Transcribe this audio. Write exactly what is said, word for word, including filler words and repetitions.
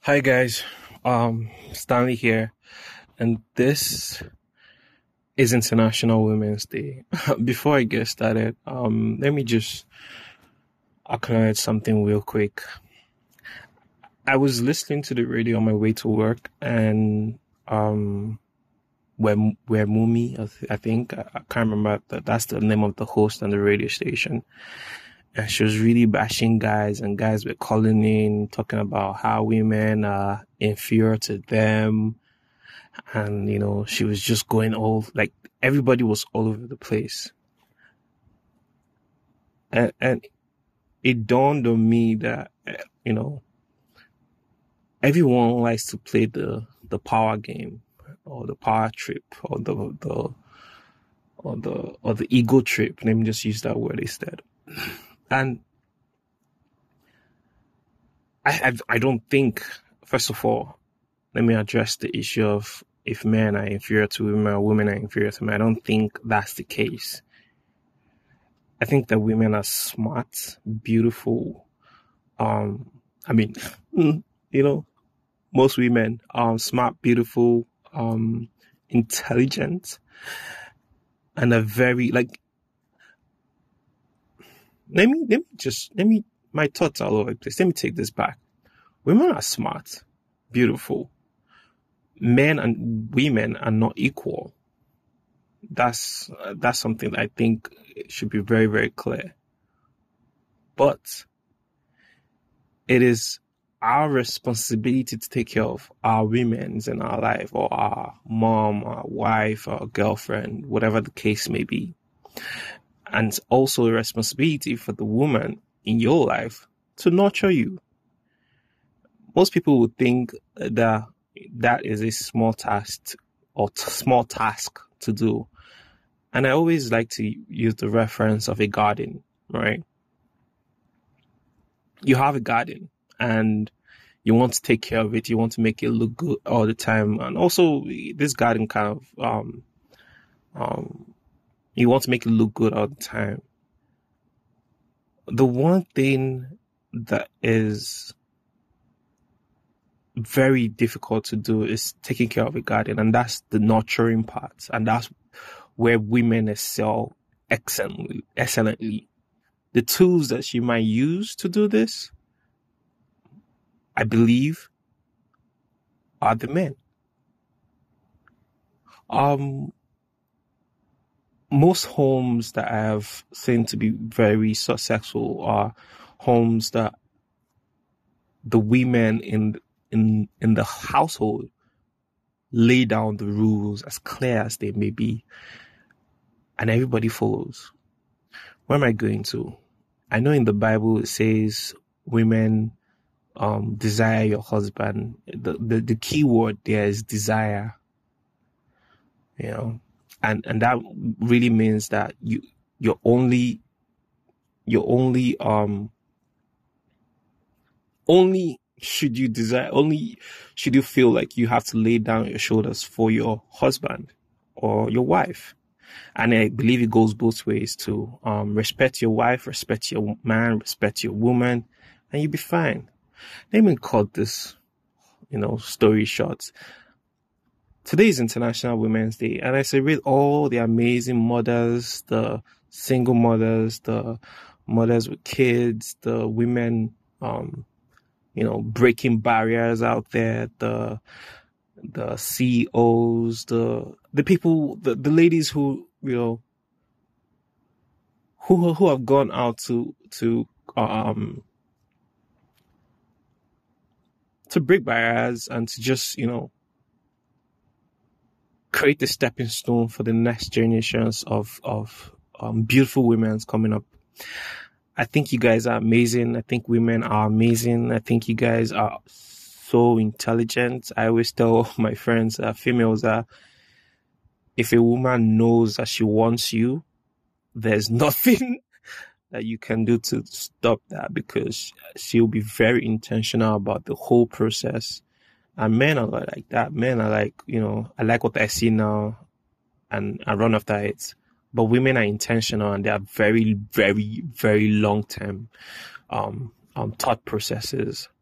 Hi guys, um, Stanley here, and this is International Women's Day. Before I get started, um, let me just acknowledge something real quick. I was listening to the radio on my way to work, and um, where where Mumi, I, th- I think I, I can't remember that that's the name of the host on the radio station, and she was really bashing guys, and guys were calling in talking about how women are inferior to them. And you know, she was just going all like everybody was all over the place, and and it dawned on me that uh, you know everyone likes to play the the power game or the power trip or the the or the or the ego trip. Let me just use that word instead. And I I, I don't think, first of all, let me address the issue of if men are inferior to women or women are inferior to men. I don't think that's the case. I think that women are smart, beautiful. Um, I mean, you know, most women are smart, beautiful, um, intelligent, and are very like. Let me let me just let me. My thoughts are all over the place. Let me take this back. Women are smart, beautiful. Men and women are not equal. That's uh, that's something that I think should be very very clear. But it is our responsibility to take care of our women's in our life, or our mom, our wife, our girlfriend, whatever the case may be. And it's also a responsibility for the woman in your life to nurture you. Most people would think that that is a small task or t- small task to do. And I always like to use the reference of a garden, right? You have a garden and you want to take care of it. You want to make it look good all the time. And also this garden kind of, um, um, you want to make it look good all the time. The one thing that is very difficult to do is taking care of a garden. And that's the nurturing part. And that's where women excel excellently, excellently. The tools that she might use to do this, I believe, are the men. Um, most homes that I have seen to be very successful are homes that the women in in in the household lay down the rules as clear as they may be, and everybody follows. Where am I going to? I know in the Bible it says women um, desire your husband. The, the the key word there is desire. You know, and and that really means that you you're only you're only um only should you desire only should you feel like you have to lay down your shoulders for your husband or your wife. And I believe it goes both ways too. Um, respect your wife, respect your man, respect your woman, and you'll be fine. Let me cut this, you know, story short. Today is International Women's Day, and I celebrate all the amazing mothers, the single mothers, the mothers with kids, the women, um, you know, breaking barriers out there, the the C E Os, the the people, the, the ladies who, you know, who who have gone out to to um to break barriers and to just, you know, create a stepping stone for the next generations of of um, beautiful women coming up. I think you guys are amazing. I think women are amazing. I think you guys are so intelligent. I always tell my friends, uh, females, that if a woman knows that she wants you, there's nothing that you can do to stop that, because she'll be very intentional about the whole process. And men are not like that. Men are like, you know, I like what I see now and I run after it. But women are intentional and they are very, very, very long term um, um, thought processes.